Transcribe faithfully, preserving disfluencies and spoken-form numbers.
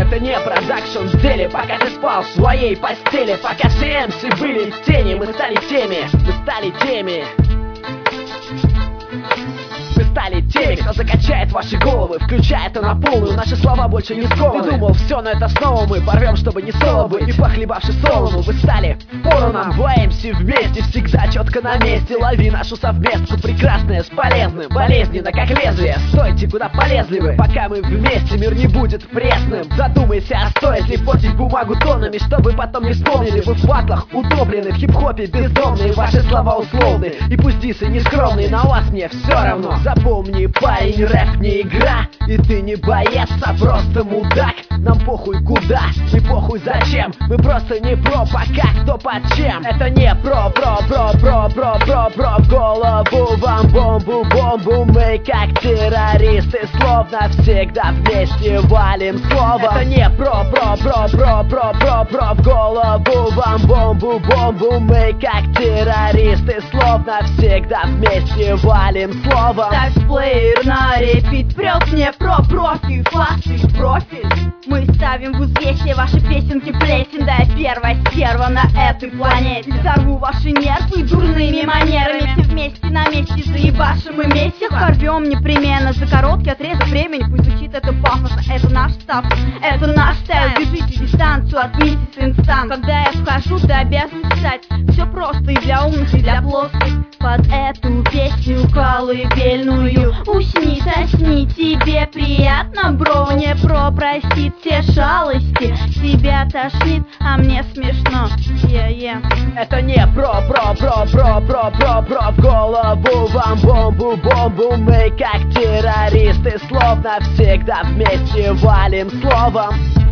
Это не продакшн в деле, пока ты спал в своей постели. Пока все эм си были тени, мы стали теми, мы стали теми. Мы стали теми, кто закачает ваши головы, включая это на полную. Наши слова больше не скованы. Ты думал, все, но это снова мы порвем, чтобы не соло быть. И похлебавши солому, вы стали впору нам. Два эм си вместе, всегда четко на месте. Лови нашу совместку, прекрасная с полезным. Болезненно, как лезвие, стойте, куда полезли вы. Пока мы вместе, мир не будет пресным. Задумайся, а стоит ли портить бумагу тоннами, чтобы потом не вспомнили. Вы в батлах утоплены, в хип-хопе бездомные. Ваши слова условны, и пусть дисы не скромные, на вас мне все равно. Запомни, парень, рэп не игра, и ты не боец, а просто мудак. Нам похуй куда, не похуй зачем. Мы просто не про пока, кто под чем. Это не про, про, про, про, про, про, про в голову вам бомбу, бомбу. Мы как террористы, словно всегда вместе валим слово. Это не про, про, про, про, про, про, про в голову вам бомбу, бомбу. Мы как террористы, словно всегда вместе валим слово. Ставь плеер на репит, прет мне про профи, факты, профиль. Мы ставим в известие ваши песенки плесень. Да я первая стерва на этой планете. Взорву ваши нервы дурными манерами. Все вместе на месте заебашим мы месяц. Порвем непременно за короткий отрезок времени. Пусть звучит это пафосно, это наш статус, это наш стайл. Держите дистанцию от миссис инстанс. Когда я вхожу, ты обязан встать. Все просто и для умных, и для плоских. Под эту песню колыбельную усни, сосни, тебе приятно, бро. Не пропросит все шалости. Тебя тошнит, а мне смешно. Yeah, yeah. Это не про, про, про, про, про, про, про в голову вам бомбу, бомбу. Мы как террористы, словно всегда вместе валим словом.